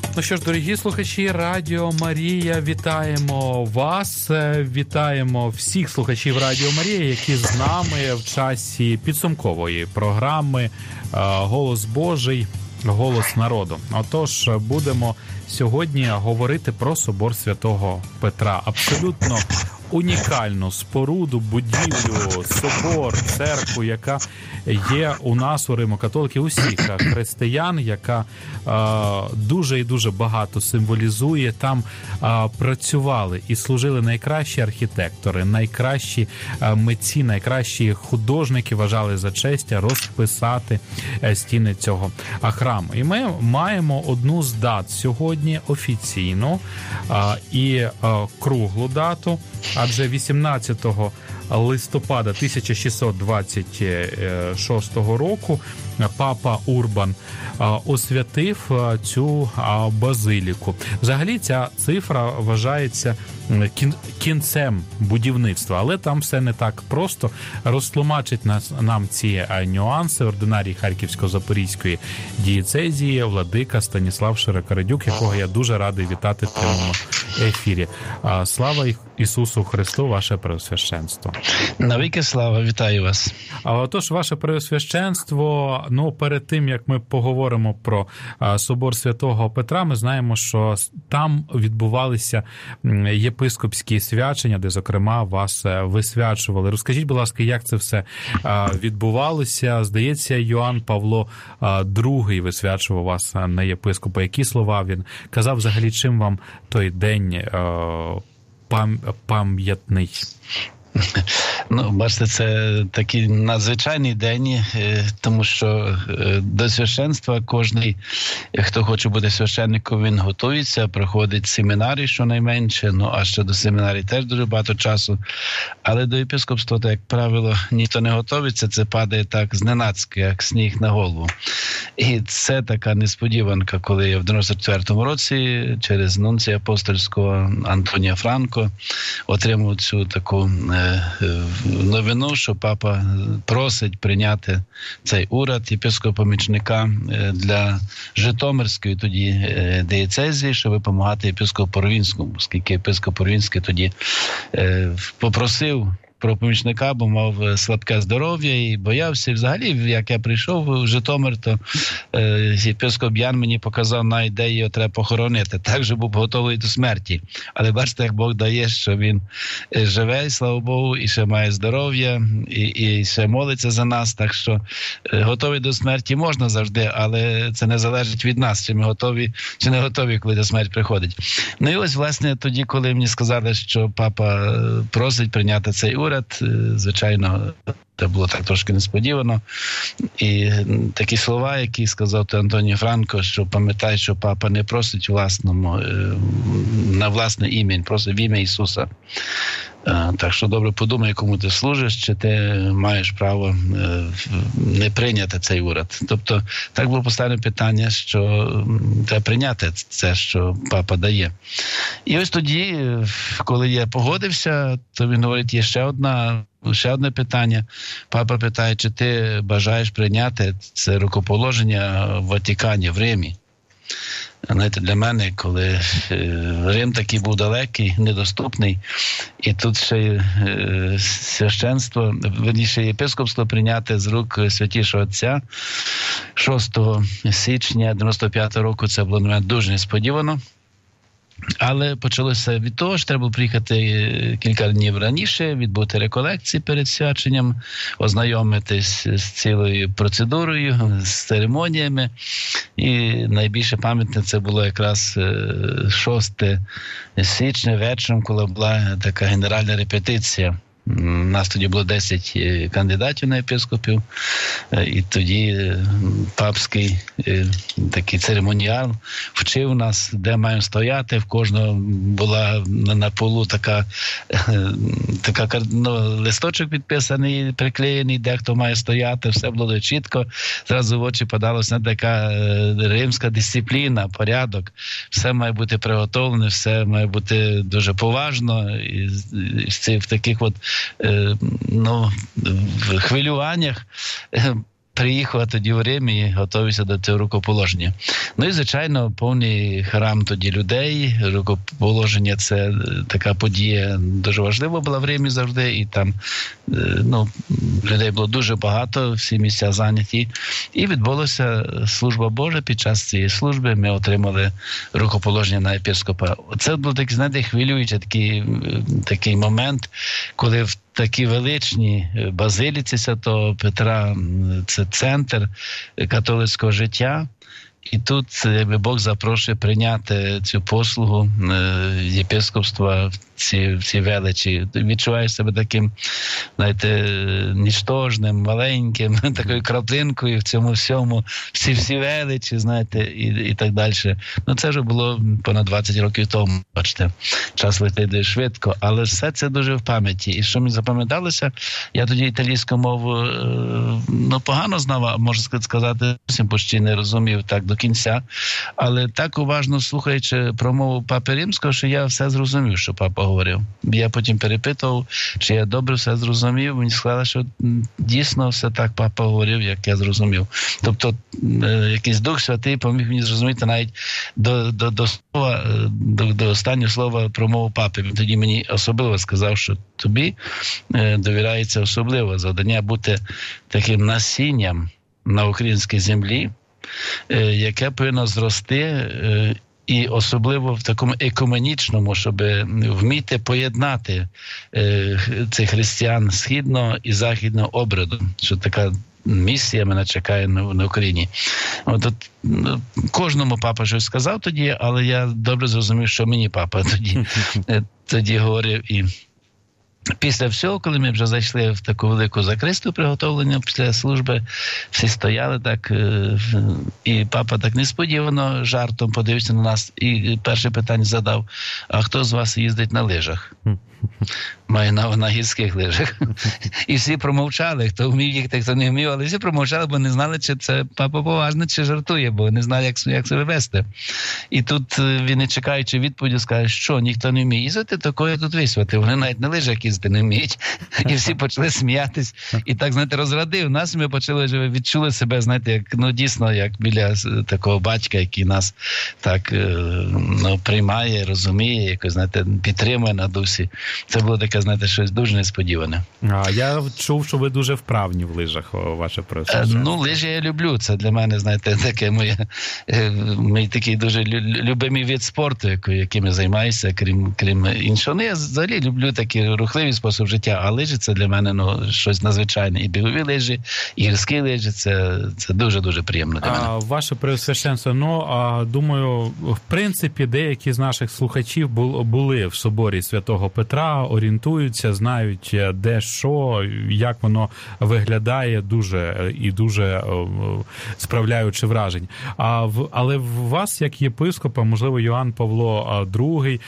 Ну що ж, дорогі слухачі Радіо Марія, вітаємо вас, вітаємо всіх слухачів Радіо Марія, які з нами в часі підсумкової програми «Голос Божий, голос народу». Отож, будемо сьогодні говорити про собор Святого Петра. Абсолютно унікальну споруду, будівлю, собор, церкву, яка є у нас, у Римо-католиків, усіх християн, яка дуже і дуже багато символізує. Там працювали і служили найкращі архітектори, найкращі митці, найкращі художники вважали за честь розписати стіни цього храму. І ми маємо одну з дат сьогодні офіційну і круглу дату, адже 18 листопада 1626 року папа Урбан освятив цю базиліку. Взагалі ця цифра вважається кінцем будівництва, але там все не так просто. Розтлумачить нам ці нюанси ординарій Харківсько-Запорізької дієцезії владика Станіслав Широкорадюк, якого я дуже радий вітати в прямому ефірі. Слава Ісусу Христу, ваше Преосвященство. Навіки слава, вітаю вас. Отож, ваше Преосвященство, перед тим, як ми поговоримо про собор Святого Петра, ми знаємо, що там відбувалися єпископські свячення, де, зокрема, вас висвячували. Розкажіть, будь ласка, як це все відбувалося? Здається, Йоанн Павло II висвячував вас на єпископа. Які слова він казав? Взагалі, чим вам той день пам'ятний? Бачите, це такий надзвичайний день, тому що до священства кожний, хто хоче бути священником, він готується, проходить семінарій щонайменше, а ще до семінарій теж дуже багато часу. Але до єпископства, як правило, ніхто не готується, це падає так зненацька, як сніг на голову. І це така несподіванка, коли я в 94-му році через нунція апостольського Антонія Франко отримав цю таку новину, що папа просить прийняти цей уряд єпископа-помічника для Житомирської тоді дієцезії, щоб допомагати єпископу Порвінському, оскільки єпископ Порвінський тоді попросив про помічника, бо мав слабке здоров'я і боявся. І взагалі, як я прийшов в Житомир, то єпископ Ян мені показав на ідею, його треба похоронити. Так же був готовий до смерті. Але бачите, як Бог дає, що він живе, і, слава Богу, і ще має здоров'я, і ще молиться за нас. Так що готовий до смерті можна завжди, але це не залежить від нас, чи ми готові, чи не готові, коли до смерті приходить. І ось, власне, тоді, коли мені сказали, що папа просить прийняти цей уряд, звичайно, це було так трошки несподівано. І такі слова, які сказав Антоній Франко, що пам'ятай, що папа не просить на власне ім'я, він просить в ім'я Ісуса. Так що добре подумай, кому ти служиш, чи ти маєш право не прийняти цей уряд. Тобто так було поставлено питання, що треба прийняти це, що папа дає. І ось тоді, коли я погодився, то він говорить, є ще одне питання. Папа питає, чи ти бажаєш прийняти це рукоположення в Ватикані, в Римі. Знаєте, для мене, коли Рим такий був далекий, недоступний, і тут ще священство, верніше єпископство прийняти з рук Святішого Отця 6 січня 95 року, це було для мене дуже несподівано. Але почалося від того, що треба було приїхати кілька днів раніше, відбути реколекції перед свяченням, ознайомитись з цілою процедурою, з церемоніями. І найбільше пам'ятне це було якраз 6 січня вечором, коли була така генеральна репетиція. У нас тоді було 10 кандидатів на єпископів, і тоді папський такий церемоніал вчив нас, де маємо стояти. В кожного була на полу така листочок підписаний, приклеєний, де хто має стояти, все було дуже чітко. Зразу в очі подалося така римська дисципліна, порядок. Все має бути приготовлене, все має бути дуже поважно. І в таких в хвилюваннях приїхав тоді в Рим і готувався до цього рукоположення. Ну і, звичайно, повний храм тоді людей. Рукоположення – це така подія дуже важлива була в Римі завжди. І там людей було дуже багато, всі місця зайняті. І відбулася служба Божа. Під час цієї служби ми отримали рукоположення на єпископа. Це був такий, знаєте, хвилюючий такий момент, коли в такій величній базиліці Святого Петра, це центр католицького життя, і тут Бог запрошує прийняти цю послугу єпископства в цій величі. Відчуваєш себе таким, знаєте, нічтожним, маленьким, такою краплинкою в цьому всьому, всі величі, знаєте, і так далі. Ну, це вже було понад 20 років тому, бачите. Час летить швидко, але все це дуже в пам'яті. І що мені запам'яталося, я тоді італійську мову погано знав, а можу сказати, зовсім почти не розумів так до кінця, але так уважно слухаючи промову Папи Римського, що я все зрозумів, що папа говорив. Я потім перепитував, чи я добре все зрозумів. Мені сказали, що дійсно все так папа говорив, як я зрозумів. Тобто якийсь Дух Святий поміг мені зрозуміти навіть до останнього слова промову папи. Він тоді мені особливо сказав, що тобі довіряється особливо завдання бути таким насінням на українській землі, яке повинно зрости, і особливо в такому екуменічному, щоб вміти поєднати цих християн східного і західного обряду, що така місія мене чекає на Україні. От кожному папа щось сказав тоді, але я добре зрозумів, що мені папа тоді говорив. І після всього, коли ми вже зайшли в таку велику закристу приготовлення після служби, всі стояли так, і папа так несподівано жартом подивився на нас і перше питання задав: а хто з вас їздить на лижах? Маю на гірських лижах. І всі промовчали, хто вмів їхати, хто не вмів, але всі промовчали, бо не знали, чи це папа поважно, чи жартує, бо не знали, як себе вести. І тут він, не чекаючи відповіді, скаже, що ніхто не вміє їздити, такої тут висвати. Вони навіть на лижах їздити не вміють. І всі почали сміятись. І так, знаєте, розрадив нас, ми почали, вже відчули себе, знаєте, як, дійсно, як біля такого батька, який нас так приймає, розуміє, якось, знаєте, підтримує на дусі. Це було таке, знаєте, щось дуже несподіване. А я чув, що ви дуже вправні в лижах, ваше просвященство. Лижі я люблю. Це для мене, знаєте, таке мій такий дуже любимий вид спорту, яким я займаюся, крім іншого. Я взагалі люблю такий рухливий спосіб життя, а лижі це для мене щось надзвичайне. І бігові лижі, і гірські лижі, це дуже-дуже приємно для мене. Ваше пресвященство, думаю, в принципі, деякі з наших слухачів були в соборі Святого Петра, орієнтуються, знають, де що, як воно виглядає, дуже справляючи вражень. Але в вас, як єпископа, можливо, Йоанн Павло II,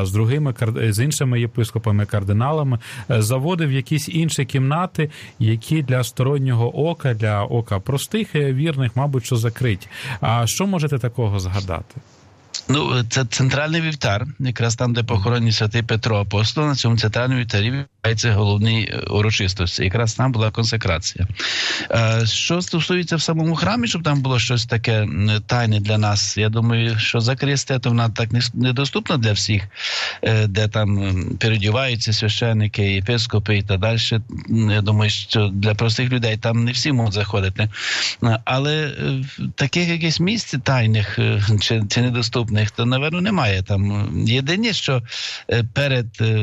з іншими єпископами, кардиналами, заводив якісь інші кімнати, які для стороннього ока, для ока простих вірних, мабуть, що закриті. А що можете такого згадати? Це центральний вівтар, якраз там, де похоронений святий Петро Апостол, на цьому центральному вівтарі відбувається головні урочистості. Якраз там була консекрація. Що стосується в самому храмі, щоб там було щось таке тайне для нас, я думаю, що закристия, то вона так недоступна для всіх, де там переодіваються священники, єпископи і так далі. Я думаю, що для простих людей там не всі можуть заходити. Але таких якихось місць тайних чи недоступних, то, напевно, немає там. Єдине, що перед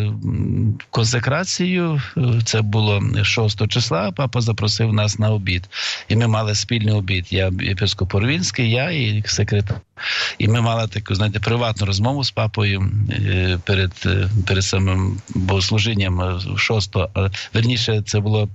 консекрацією, це було 6 числа, папа запросив нас на обід. І ми мали спільний обід. Я єпископ Орвінський, я і секретар. І ми мали таку, знаєте, приватну розмову з папою перед самим богослужінням 6-го. Верніше, це було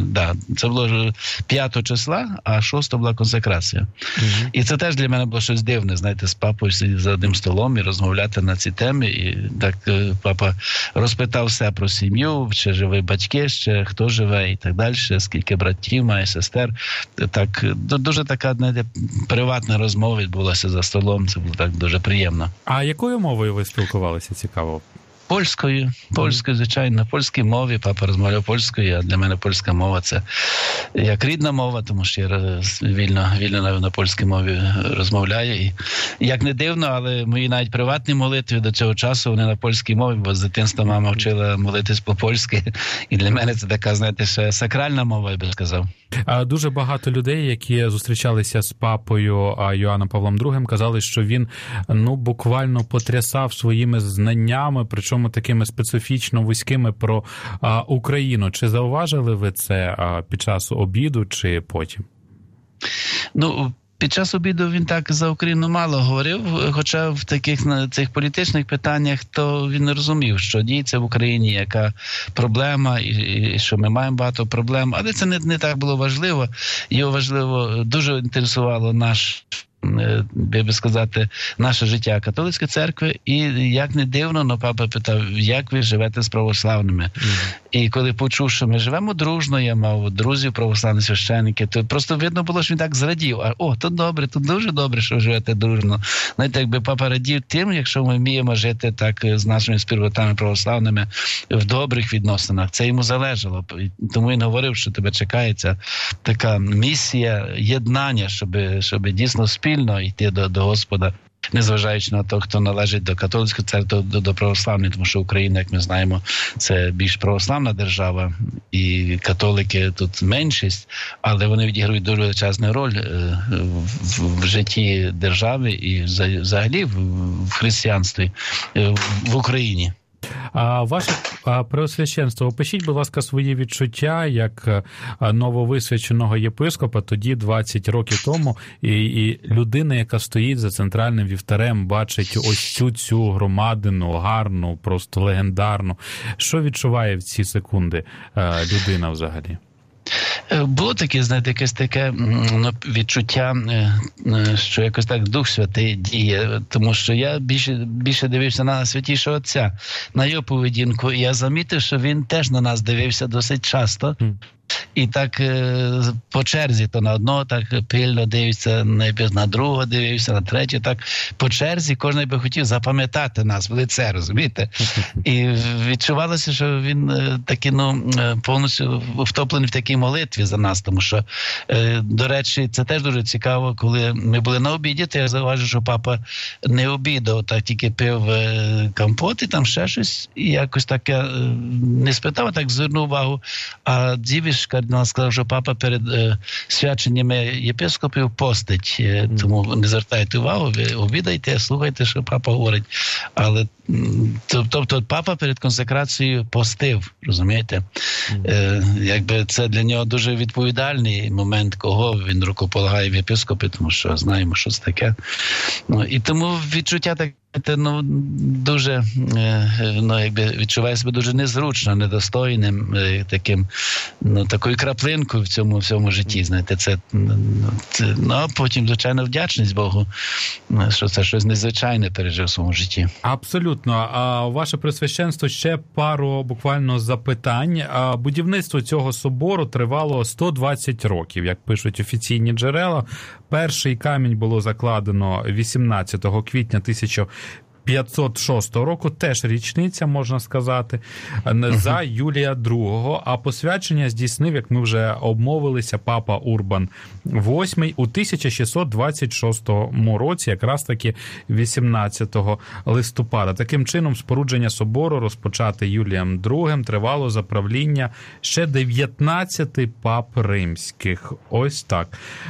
5 числа, а 6-го була консекрація. І це теж для мене було щось дивне, знаєте, з папою сидіти за одним столом і розмовляти на ці теми. І так папа розпитав все про сім'ю, чи живі батьки, ще хто живе і так далі, скільки братів має, сестер. Так, дуже така, знаєте, приватна розмова відбулася за столом, це було так дуже приємно. А якою мовою ви спілкувалися, цікаво? Польською, звичайно, на польській мові. Папа розмовляв польською, а для мене польська мова – це як рідна мова, тому що я вільно на польській мові розмовляю. І, як не дивно, але мої навіть приватні молитви до цього часу, вони на польській мові, бо з дитинства мама вчила молитись по-польськи. І для мене це така, знаєте, ще сакральна мова, я би сказав. Дуже багато людей, які зустрічалися з папою Йоанном Павлом II, казали, що він буквально потрясав своїми знаннями, причому такими специфічно вузькими про Україну. Чи зауважили ви це під час обіду чи потім? Під час обіду він так за Україну мало говорив, хоча в цих політичних питаннях то він не розумів, що діється в Україні, яка проблема, і що ми маємо багато проблем. Але це не так було важливо. Його важливо, дуже інтересувало би сказати, наше життя католицької церкви. І як не дивно, папа питав, як ви живете з православними. І коли почув, що ми живемо дружно, я мав друзів православні священники, то просто видно було, що він так зрадів. Тут добре, тут дуже добре, що ви живете дружно. Знаєте, якби папа радів тим, якщо ми вміємо жити так з нашими співбратами православними в добрих відносинах. Це йому залежало. Тому він говорив, що тебе чекається така місія єднання, щоб дійсно спільно йти до Господа, незважаючи на те, хто належить до католицької церкви, до православної, тому що Україна, як ми знаємо, це більш православна держава, і католики тут меншість, але вони відіграють дуже величезну роль в житті держави і взагалі в християнстві в Україні. Ваше Преосвященство, опишіть, будь ласка, свої відчуття як нововисвяченого єпископа тоді, 20 років тому, і людина, яка стоїть за центральним вівтарем, бачить ось цю громадину, гарну, просто легендарну. Що відчуває в ці секунди людина взагалі? Було таке, знаєте, якесь таке відчуття, що якось так Дух Святий діє, тому що я більше дивився на Святішого Отця, на його поведінку, і я замітив, що він теж на нас дивився досить часто. І так по черзі, то на одного так пильно дивився, найбільш на другого дивився, на третього, так по черзі кожен би хотів запам'ятати нас в лице, розумієте? І відчувалося, що він такий, повністю втоплений в такій молитві за нас, тому що, до речі, це теж дуже цікаво, коли ми були на обіді, то я зауважив, що папа не обідав, так тільки пив компот і там ще щось, і якось так я не спитав, а так звернув увагу, а Дзівіш кардинал сказав, що папа перед свяченнями єпископів постить, тому не звертайте увагу, ви обідайте, слухайте, що папа говорить. Але, тобто, папа перед консекрацією постив, розумієте? Якби це для нього дуже відповідальний момент, кого він рукополагає в єпископи, тому що знаємо, що це таке. І тому відчуття таке, дуже, якби відчуває себе дуже незручно, недостойним, такою краплинкою в цьому житті, знаєте, це, а потім, звичайно, вдячність Богу, що це щось незвичайне пережив в своєму житті. Абсолютно. А ваше Пресвященство, ще пару буквально запитань. Будівництво цього собору тривало 120 років, як пишуть офіційні джерела. Перший камінь було закладено 18 квітня 1506 року, теж річниця, можна сказати, за Юлія II, а посвячення здійснив, як ми вже обмовилися, папа Урбан VIII у 1626 році, якраз таки 18 листопада. Таким чином, спорудження собору, розпочате Юлієм II, тривало за правління ще 19 пап римських. Ось так.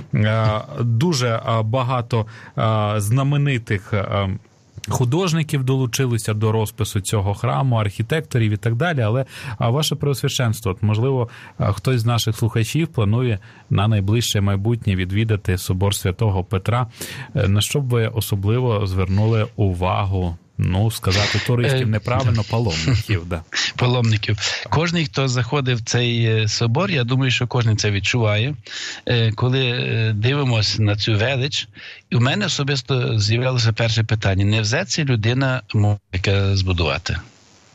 Дуже багато знаменитих художників долучилися до розпису цього храму, архітекторів і так далі, але ваше Преосвященство, можливо, хтось з наших слухачів планує на найближче майбутнє відвідати собор Святого Петра. На що б ви особливо звернули увагу? Сказати туристів неправильно, паломників. Да. Паломників. Кожний, хто заходив в цей собор, я думаю, що кожен це відчуває. Коли дивимося на цю велич, і в мене особисто з'явилося перше питання. Невже ця людина може збудувати?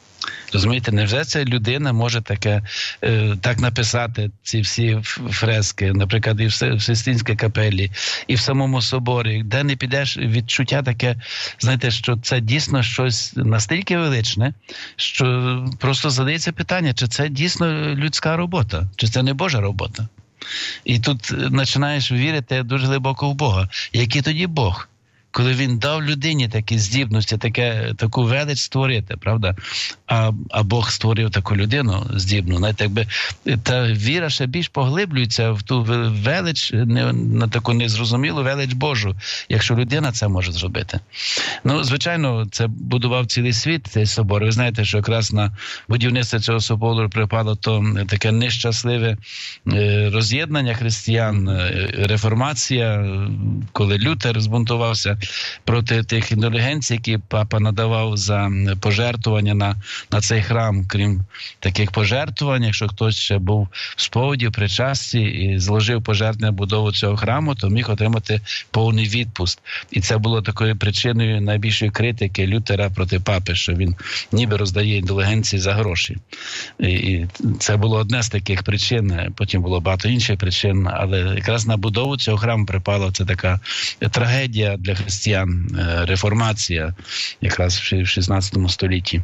Розумієте, невже ця людина може так написати ці всі фрески, наприклад, і в Систинській капелі, і в самому соборі, де не підеш, відчуття таке, знаєте, що це дійсно щось настільки величне, що просто задається питання, чи це дійсно людська робота, чи це не Божа робота. І тут починаєш вірити дуже глибоко в Бога. Який тоді Бог? Коли він дав людині такі здібності, таку велич створити, правда? А Бог створив таку людину здібну. Знаєте, якби та віра ще більш поглиблюється в ту велич, на таку незрозумілу велич Божу, якщо людина це може зробити. Ну, звичайно, це будував цілий світ, цей собор. Ви знаєте, що якраз на будівництво цього собору припало то таке нещасливе роз'єднання християн, реформація, коли Лютер збунтувався проти тих індулгенцій, які папа надавав за пожертвування на цей храм. Крім таких пожертвувань, якщо хтось ще був в сповіді, в причасті і зложив пожертвування на будову цього храму, то міг отримати повний відпуст. І це було такою причиною найбільшої критики Лютера проти папи, що він ніби роздає індулгенції за гроші. І це було одне з таких причин, потім було багато інших причин, але якраз на будову цього храму припала це така трагедія для християн, реформація якраз в 16 столітті.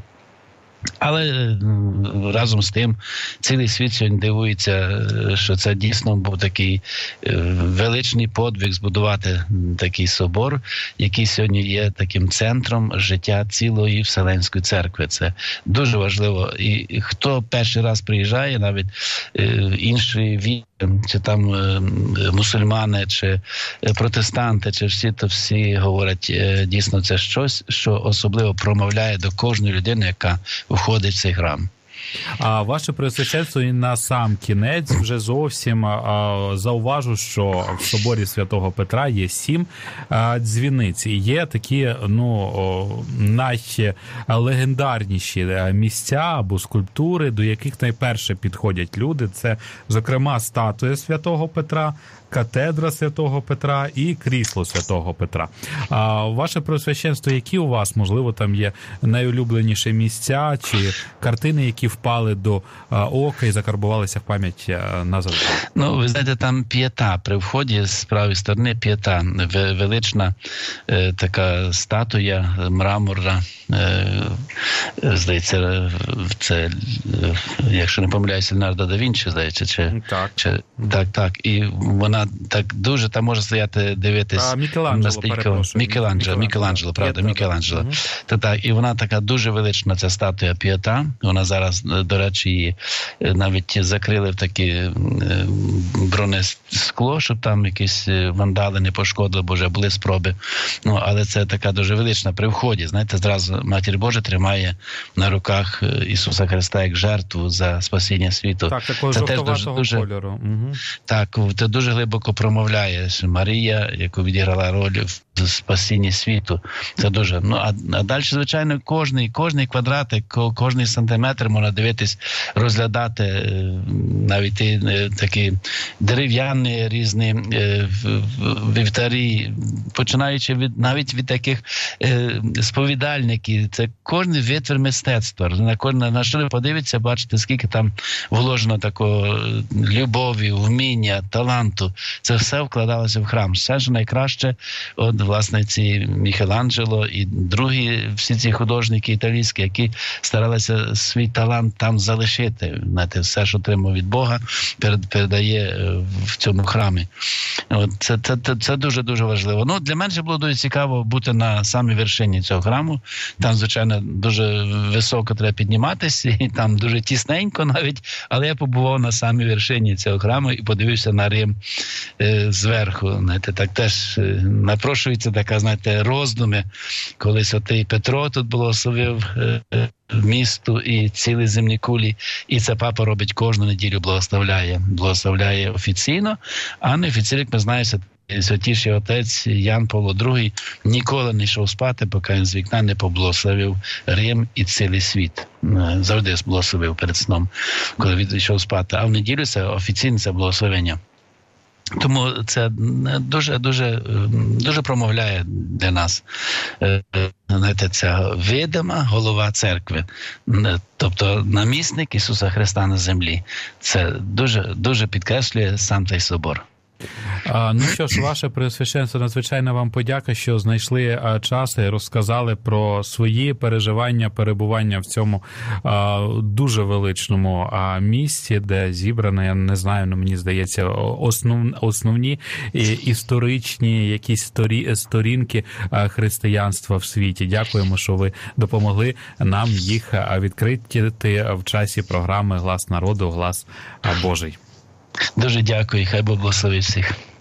Але разом з тим цілий світ сьогодні дивується, що це дійсно був такий величний подвиг збудувати такий собор, який сьогодні є таким центром життя цілої Вселенської церкви. Це дуже важливо. І хто перший раз приїжджає, навіть інші віри, чи там мусульмани, чи протестанти, чи всі говорять, дійсно це щось, що особливо промовляє до кожної людини, яка входить в цей храм. А ваше Преосвященство, і на сам кінець вже зовсім зауважу, що в соборі Святого Петра є 7 дзвіниць. І є такі, найлегендарніші місця або скульптури, до яких найперше підходять люди. Це, зокрема, статуя Святого Петра, катедра Святого Петра і крісло Святого Петра. Ваше Преосвященство, які у вас, можливо, там є найулюбленіші місця чи картини, які впали до ока і закарбувалися в пам'ять назавжди? Ну, ви знаєте, там п'єта при вході з правої сторони, п'єта, велична така статуя мраморна, здається, це, якщо не помиляюся, Леонардо да Вінчі, здається, так. І вона так дуже, там може стояти, дивитись. Мікеланджело, правда, Мікеланджело. Так, і вона така дуже велична, ця статуя п'єта. Вона зараз, до речі, її навіть закрили в таке бронескло, щоб там якісь вандали не пошкодили, бо вже були спроби. Ну, але це така дуже велична при вході. Знаєте, зразу Матір Божа тримає на руках Ісуса Христа як жертву за спасіння світу. Так, такого жовтоватого кольору. Так, це дуже глибоко промовляє Марія, яку відіграла роль в спасінні світу. Це дуже. Ну, а далі, звичайно, кожний квадратик, кожний сантиметр можна дивитись, розглядати навіть такі дерев'яні різні вівтарі, починаючи навіть від таких сповідальників. Це кожний витвір мистецтва. На що ви подивіться, бачите, скільки там вложено такого любові, вміння, таланту. Це все вкладалося в храм. Все ж найкраще, от, власне, ці Мікеланджело і другі всі ці художники італійські, які старалися свій талант там залишити. Знаєте, все, що отримав від Бога, передає в цьому храмі. От, це дуже-дуже важливо. Ну, для мене було дуже цікаво бути на самій вершині цього храму. Там, звичайно, дуже високо треба підніматися, і там дуже тісненько навіть, але я побував на самій вершині цього храму і подивився на Рим зверху. Знаєте, так теж напрошується така, знаєте, роздуми. Колись отий Петро тут благословив місту і цілі земні кулі, і це папа робить кожну неділю, благословляє офіційно, а неофіційно, як ми знаємо, Святіший отець Ян Павло II ніколи не йшов спати, поки він з вікна не поблагословив Рим і цілий світ. Завжди благословив перед сном, коли він йшов спати. А в неділю це офіційне це благословення. Тому це дуже промовляє для нас, знаєте, ця видима голова церкви, тобто намісник Ісуса Христа на землі. Це дуже підкреслює сам цей собор. Ну що ж, ваше Преосвященство, надзвичайно вам подяка, що знайшли час і розказали про свої переживання, перебування в цьому дуже величному місці, де зібрано, я не знаю, мені здається, основні історичні якісь сторінки християнства в світі. Дякуємо, що ви допомогли нам їх відкрити в часі програми «Глас народу», «Глас Божий». Дуже дякую, хай Бог благословить всіх.